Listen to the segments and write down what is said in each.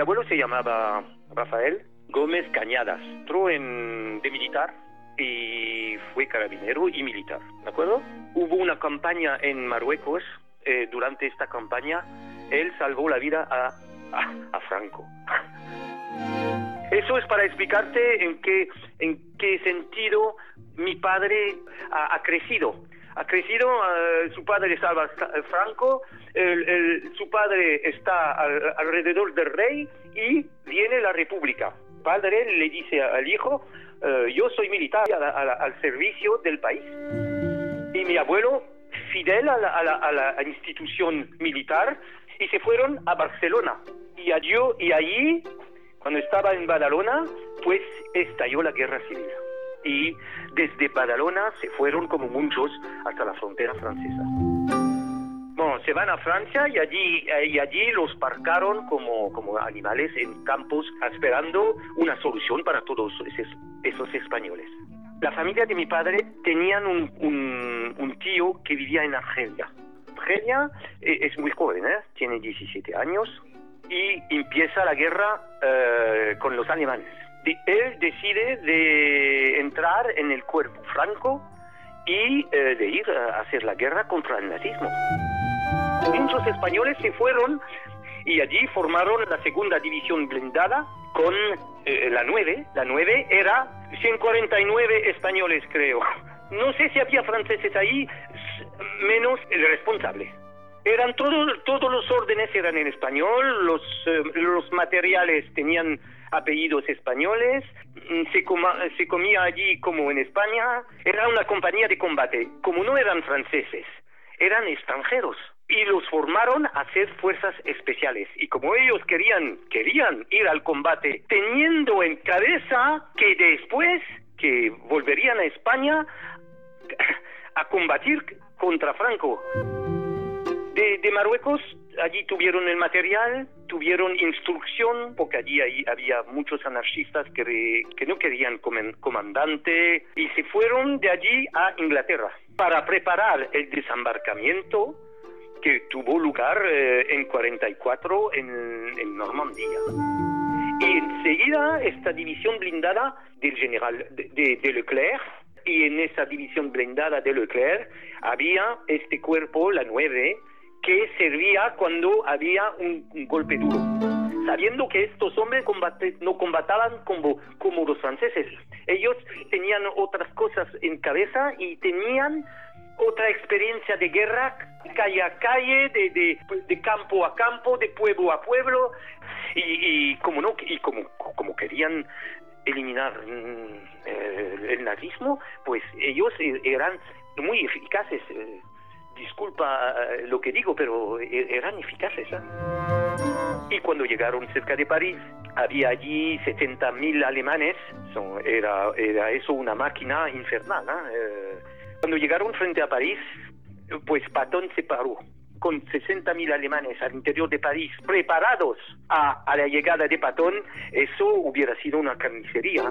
abuelo se llamaba Rafael Gómez Cañadas. Entró de militar y fue carabinero y militar, ¿de acuerdo? Hubo una campaña en Marruecos. Durante esta campaña, él salvó la vida a Franco. Eso es para explicarte en qué sentido mi padre ha crecido. Ha crecido, su padre salva a Franco, su padre está alrededor del rey y viene la república. El padre le dice al hijo, yo soy militar al servicio del país. Y mi abuelo, fidel a la institución militar, y se fueron a Barcelona. Y allí, cuando estaba en Badalona, pues estalló la guerra civil. Y desde Badalona se fueron como muchos hasta la frontera francesa. Bueno, se van a Francia y allí los parcaron como animales en campos esperando una solución para todos esos españoles. La familia de mi padre tenían un tío que vivía en Argelia. Argelia es muy joven, tiene 17 años y empieza la guerra con los alemanes. Él decide de entrar en el cuerpo franco y de ir a hacer la guerra contra el nazismo. Muchos españoles se fueron y allí formaron la segunda división blindada con la 9. La 9 era 149 españoles, creo. No sé si había franceses ahí, menos el responsable. Eran todos los órdenes eran en español, los materiales tenían apellidos españoles, se comía allí como en España. Era una compañía de combate. Como no eran franceses, eran extranjeros. Y los formaron a ser fuerzas especiales. Y como ellos querían ir al combate, teniendo en cabeza que después que volverían a España a combatir contra Franco. De Marruecos, allí tuvieron el material, tuvieron instrucción, porque allí había muchos anarquistas que no querían comandante, y se fueron de allí a Inglaterra para preparar el desembarcamiento que tuvo lugar en 44 en Normandía. Y enseguida esta división blindada del general de Leclerc, y en esa división blindada de Leclerc había este cuerpo, la 9, que servía cuando había un golpe duro, sabiendo que estos hombres no combataban como los franceses. Ellos tenían otras cosas en cabeza y tenían otra experiencia de guerra, calle a calle, de campo a campo, de pueblo a pueblo, y como querían eliminar el nazismo, pues ellos eran muy eficaces. Disculpa lo que digo, pero eran eficaces. Y cuando llegaron cerca de París, había allí 70.000 alemanes. Era eso una máquina infernal. Cuando llegaron frente a París, pues Patton se paró con 60.000 alemanes al interior de París, preparados a la llegada de Patton. Eso hubiera sido una carnicería.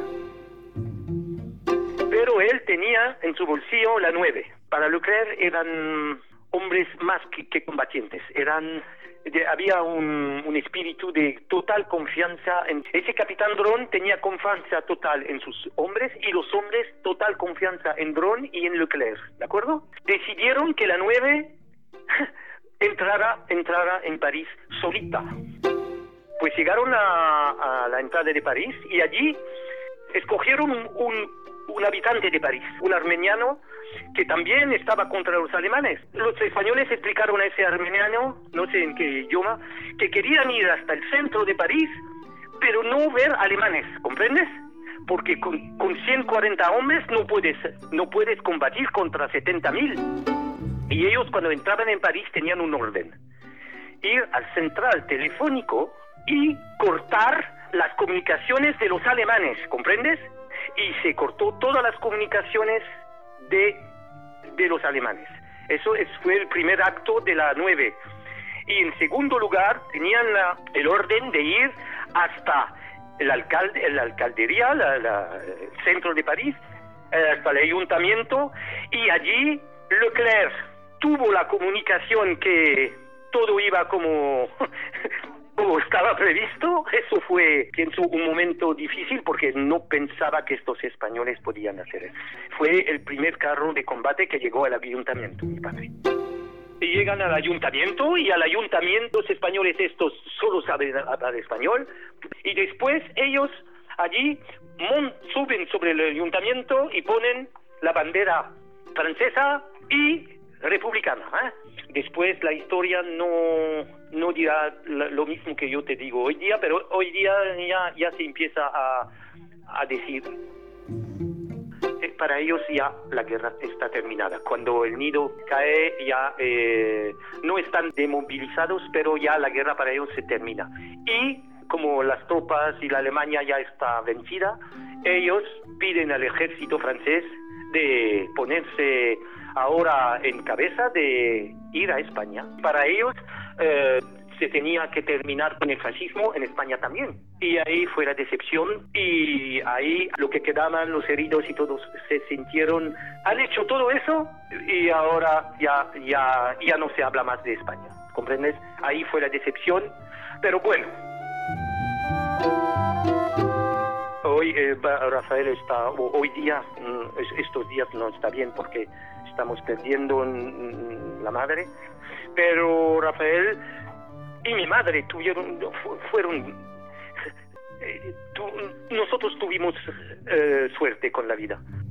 Pero él tenía en su bolsillo la 9. Para Leclerc eran hombres más que combatientes. Había un espíritu de total confianza. Ese capitán Dron tenía confianza total en sus hombres, y los hombres total confianza en Dron y en Leclerc, ¿de acuerdo? Decidieron que la 9 entrara en París solita. Pues llegaron a la entrada de París y allí escogieron un habitante de París, un armeniano que también estaba contra los alemanes. Los españoles explicaron a ese armeniano, no sé en qué idioma, que querían ir hasta el centro de París, pero no ver alemanes, ¿comprendes? Porque con 140 hombres no puedes combatir contra 70.000. Y ellos cuando entraban en París tenían un orden: ir al central telefónico y cortar las comunicaciones de los alemanes, ¿comprendes? Y se cortó todas las comunicaciones de los alemanes. Eso fue el primer acto de la 9. Y en segundo lugar, tenían el orden de ir hasta la alcaldería, el centro de París, hasta el ayuntamiento, y allí Leclerc tuvo la comunicación que todo iba como estaba previsto. Eso fue, pienso, un momento difícil porque no pensaba que estos españoles podían hacer eso. Fue el primer carro de combate que llegó al ayuntamiento, mi padre. Y llegan al ayuntamiento y al ayuntamiento los españoles estos solo saben hablar español y después ellos allí suben sobre el ayuntamiento y ponen la bandera francesa y republicana. Después la historia no dirá lo mismo que yo te digo hoy día, pero hoy día ya se empieza a decir. Para ellos ya la guerra está terminada. Cuando el nido cae ya no están demovilizados, pero ya la guerra para ellos se termina. Y como las tropas y la Alemania ya está vencida, ellos piden al ejército francés de ponerse ahora en cabeza de ir a España. Para ellos se tenía que terminar con el fascismo en España también. Y ahí fue la decepción y ahí lo que quedaban, los heridos y todos se sintieron, han hecho todo eso y ahora ya no se habla más de España. ¿Comprendes? Ahí fue la decepción, pero bueno. Hoy Rafael está, hoy día, estos días no está bien porque estamos perdiendo la madre, pero Rafael y mi madre nosotros tuvimos suerte con la vida.